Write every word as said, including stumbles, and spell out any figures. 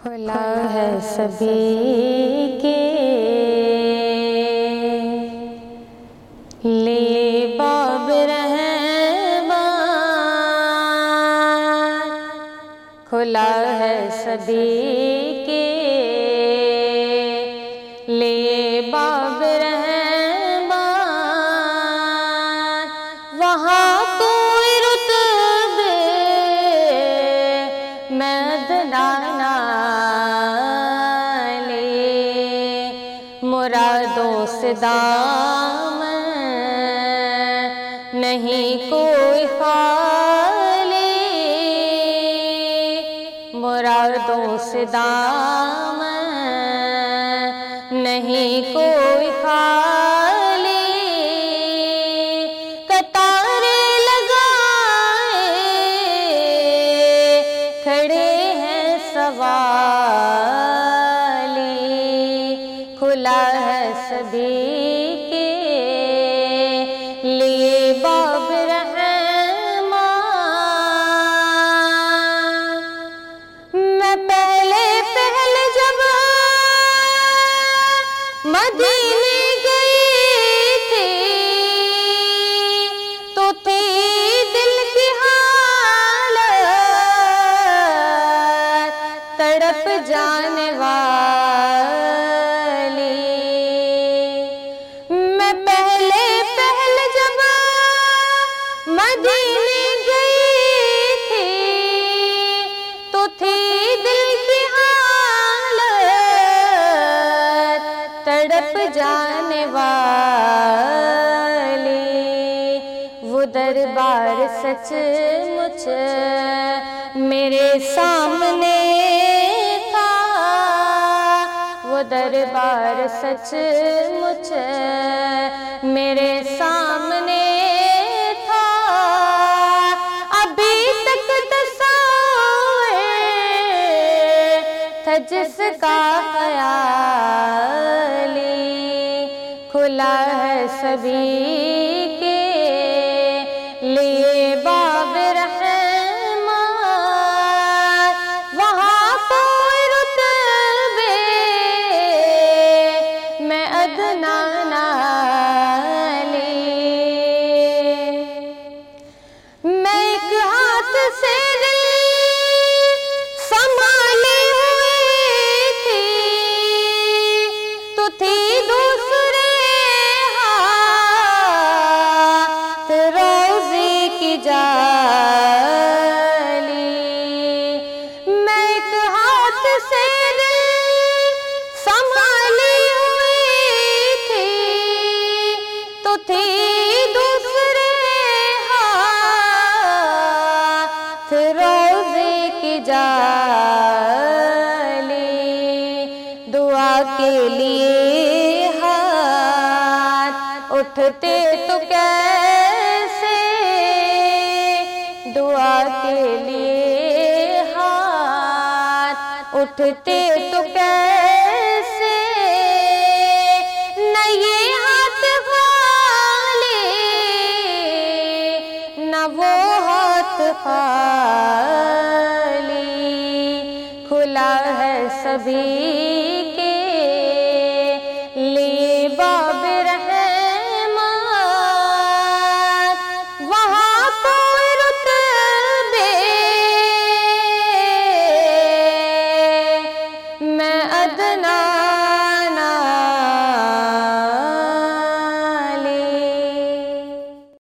खुला है सभी के लिए बाब रहमान, खुला है सभी के लिए बाब रहमान। वहाँ कोई रुतबे में अदना मुरादों से दामन नहीं कोई खाली, मुरादों से दामन नहीं कोई खाली। कतारे लगाए खड़े हैं सवाली, खुला है सभी के लिए बाब रहमान। मैं पहले पहले जब मदीने गई थी तो थी दिल की हालत तड़प जाने वाली। मैं पहले पहले जब मदीने गई थी तो थी दिल की हालत तड़प जाने वाली। वो दरबार सचमुच मेरे सामने था, वो दरबार सचमुच मेरे सामने था। अभी तक तस्वीर था जिसका ख्याली, खुला है सभी के लिए बाब रहमान। वहाँ कोई रुतबे में अदना नाली। मैं एक हाथ से दिल संभाले हुई थी तो थी दूसरे हाथ रोज़ी की जाली। मैं एक हाथ से दिल संभाले हुई थी तो थी दूसरे हाथ रोज़े की जाली। दुआ के लिए हाथ उठते तो कैसे, दुआ के लिए हाथ उठते तो कैसे। न ये हाथ खाली न वो हाथ खाली, खुला है सभी के लिए बाब रहमान। वहाँ कोई रुतबे में अदना